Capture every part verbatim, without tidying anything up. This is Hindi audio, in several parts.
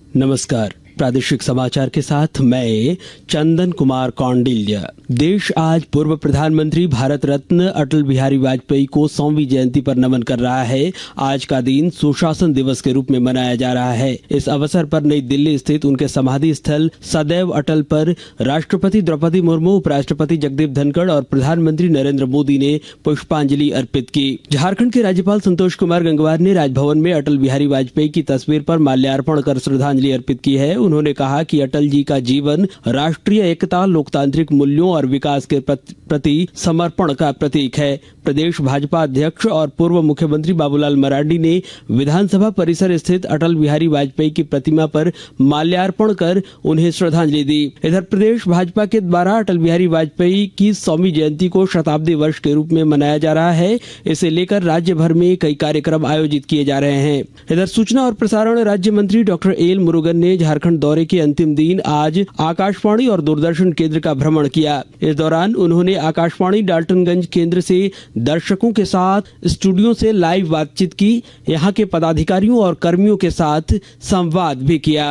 नमस्कार, प्रादेशिक समाचार के साथ मैं चंदन कुमार कौंडिल्य। देश आज पूर्व प्रधानमंत्री भारत रत्न अटल बिहारी वाजपेयी को सौवीं जयंती पर नमन कर रहा है। आज का दिन सुशासन दिवस के रूप में मनाया जा रहा है। इस अवसर पर नई दिल्ली स्थित उनके समाधि स्थल सदैव अटल पर राष्ट्रपति द्रौपदी मुर्मू, उपराष्ट्रपति जगदीप धनखड़ और प्रधानमंत्री नरेंद्र मोदी ने पुष्पांजलि अर्पित की। झारखंड के राज्यपाल संतोष कुमार गंगवार ने राजभवन में अटल बिहारी वाजपेयी की तस्वीर पर माल्यार्पण कर श्रद्धांजलि अर्पित की है। उन्होंने कहा कि अटल जी का जीवन राष्ट्रीय एकता, लोकतांत्रिक मूल्यों और विकास के प्रति समर्पण का प्रतीक है। प्रदेश भाजपा अध्यक्ष और पूर्व मुख्यमंत्री बाबूलाल मरांडी ने विधानसभा परिसर स्थित अटल बिहारी वाजपेयी की प्रतिमा पर माल्यार्पण कर उन्हें श्रद्धांजलि दी। इधर प्रदेश भाजपा के द्वारा अटल बिहारी वाजपेयी की सौवीं जयंती को शताब्दी वर्ष के रूप में मनाया जा रहा है। इसे लेकर राज्य भर में कई कार्यक्रम आयोजित किए जा रहे हैं। इधर सूचना और प्रसारण राज्य मंत्री डॉक्टर एल मुरुगन ने झारखंड दौरे के अंतिम दिन आज आकाशवाणी और दूरदर्शन केंद्र का भ्रमण किया। इस दौरान उन्होंने आकाशवाणी डाल्टनगंज केंद्र से दर्शकों के साथ स्टूडियो से लाइव बातचीत की। यहाँ के पदाधिकारियों और कर्मियों के साथ संवाद भी किया।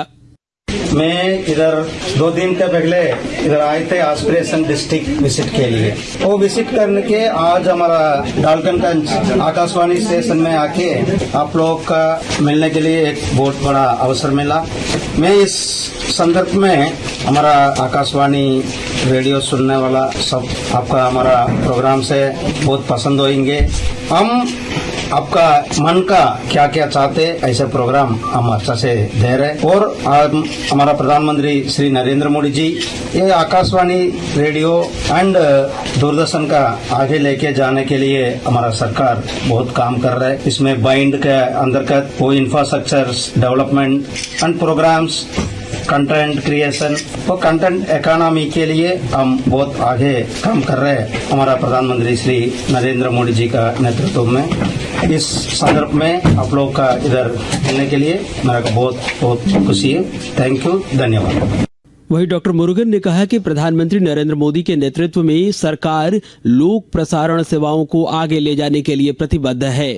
मैं इधर दो दिन के पहले इधर आए थे एस्पिरेशन डिस्ट्रिक्ट विजिट के लिए। वो विजिट करने के आज हमारा डाल्टनगंज आकाशवाणी स्टेशन में आके आप लोग का मिलने के लिए एक बहुत बड़ा अवसर मिला। मैं इस संदर्भ में हमारा आकाशवाणी रेडियो सुनने वाला सब आपका हमारा प्रोग्राम से बहुत पसंद होंगे। हम आपका मन का क्या क्या चाहते ऐसे प्रोग्राम हम अच्छा से दे रहे। और आज हमारा प्रधानमंत्री श्री नरेंद्र मोदी जी ये आकाशवाणी रेडियो एंड दूरदर्शन का आगे लेके जाने के लिए हमारा सरकार बहुत काम कर रहा है। इसमें बाइंड के अंतर्गत वो infrastructure development and programs, content creation और कंटेंट इकोनॉमी के लिए हम बहुत आगे काम कर रहे हैं हमारा प्रधानमंत्री श्री नरेंद्र मोदी जी का नेतृत्व में। इस संदर्भ में आप लोग का इधर मिलने के लिए मेरा बहुत बहुत खुशी है। थैंक यू, धन्यवाद। वहीं डॉक्टर मुरुगन ने कहा कि प्रधानमंत्री नरेंद्र मोदी के नेतृत्व में सरकार लोक प्रसारण सेवाओं को आगे ले जाने के लिए प्रतिबद्ध है।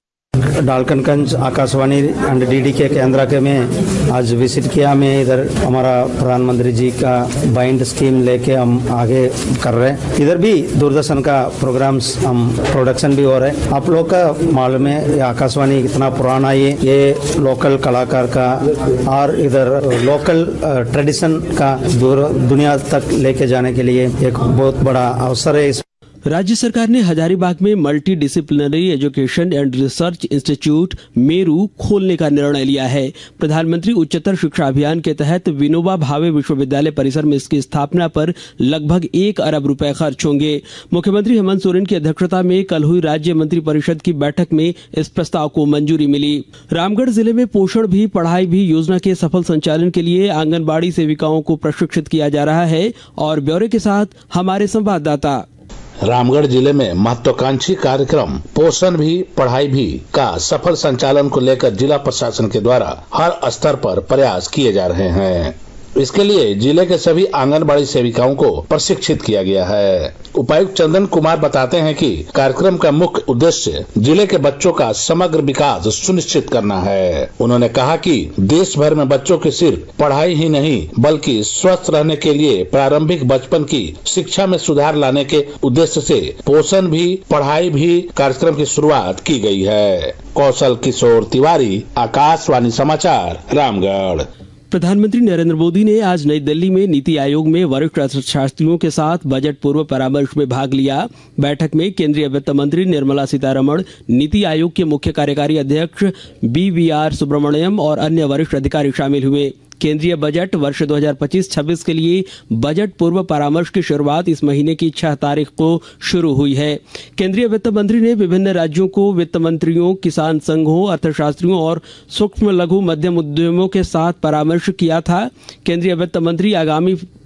डाल्टनगंज आकाशवाणी एंड डीडी के केंद्र के में आज विजिट किया। मैं इधर हमारा प्रधानमंत्री जी का बाइंड स्कीम लेके हम आगे कर रहे हैं। इधर भी दूरदर्शन का प्रोग्राम्स हम प्रोडक्शन भी हो रहे हैं। आप लोग का मालूम है आकाशवाणी इतना पुराना है, ये लोकल कलाकार का और इधर लोकल ट्रेडिशन का दुनिया तक लेके जाने के लिए एक बहुत बड़ा अवसर है। राज्य सरकार ने हजारीबाग में multi disciplinary education and research institute MERU खोलने का निर्णय लिया है। प्रधानमंत्री उच्चतर शिक्षा अभियान के तहत विनोबा भावे विश्वविद्यालय परिसर में इसकी स्थापना पर लगभग एक अरब रुपए खर्च होंगे। मुख्यमंत्री हेमंत सोरेन की अध्यक्षता में कल हुई राज्य मंत्रिपरिषद की बैठक में इस प्रस्ताव को मंजूरी मिली। रामगढ़ जिले में पोषण भी पढ़ाई भी योजना के सफल संचालन के लिए आंगनबाड़ी सेविकाओं को प्रशिक्षित किया जा रहा है। और ब्यौरे के साथ हमारे संवाददाता। रामगढ़ जिले में महत्वाकांक्षी कार्यक्रम पोषण भी पढ़ाई भी का सफल संचालन को लेकर जिला प्रशासन के द्वारा हर स्तर पर प्रयास किए जा रहे हैं। इसके लिए जिले के सभी आंगनबाड़ी सेविकाओं को प्रशिक्षित किया गया है। उपायुक्त चंदन कुमार बताते हैं कि कार्यक्रम का मुख्य उद्देश्य जिले के बच्चों का समग्र विकास सुनिश्चित करना है। उन्होंने कहा कि देश भर में बच्चों की सिर्फ पढ़ाई ही नहीं बल्कि स्वस्थ रहने के लिए प्रारंभिक बचपन की शिक्षा में सुधार लाने के उद्देश्य से पोषण भी पढ़ाई भी कार्यक्रम की शुरुआत की गई है। कौशल किशोर तिवारी, आकाशवाणी समाचार, रामगढ़। प्रधानमंत्री नरेंद्र मोदी ने आज नई दिल्ली में नीति आयोग में वरिष्ठ अर्थशास्त्रियों के साथ बजट पूर्व परामर्श में भाग लिया। बैठक में केंद्रीय वित्त मंत्री निर्मला सीतारमण, नीति आयोग के मुख्य कार्यकारी अध्यक्ष बी वी आर सुब्रमण्यम और अन्य वरिष्ठ अधिकारी शामिल हुए। केंद्रीय बजट वर्ष दो हज़ार पच्चीस छब्बीस के लिए बजट पूर्व परामर्श की शुरुआत इस महीने की छह तारीख को शुरू हुई है। केंद्रीय वित्त मंत्री ने विभिन्न राज्यों को वित्त मंत्रियों, किसान संघों, अर्थशास्त्रियों और सूक्ष्म लघु मध्यम उद्यमों के साथ परामर्श किया था। केंद्रीय वित्त मंत्री आगामी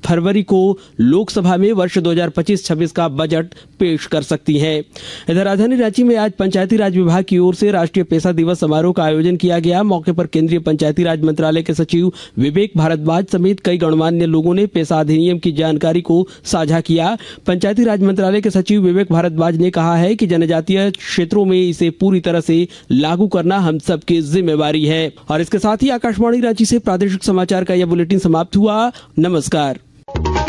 फरवरी को लोकसभा में वर्ष दो हज़ार पच्चीस छब्बीस का बजट पेश कर सकती हैं। इधर राजधानी रांची में आज पंचायती राज विभाग की ओर से राष्ट्रीय पेसा दिवस समारोह का आयोजन किया गया। मौके पर केंद्रीय पंचायती राज मंत्रालय के सचिव विवेक भारद्वाज समेत कई गणमान्य लोगों ने पेसा अधिनियम की जानकारी को साझा किया। पंचायती राज मंत्रालय के सचिव विवेक भारद्वाज ने कहा है कि जनजातीय क्षेत्रों में इसे पूरी तरह से लागू करना हम सबकी जिम्मेवारी है। और इसके साथ ही आकाशवाणी रांची से प्रादेशिक समाचार का यह बुलेटिन समाप्त हुआ। नमस्कार।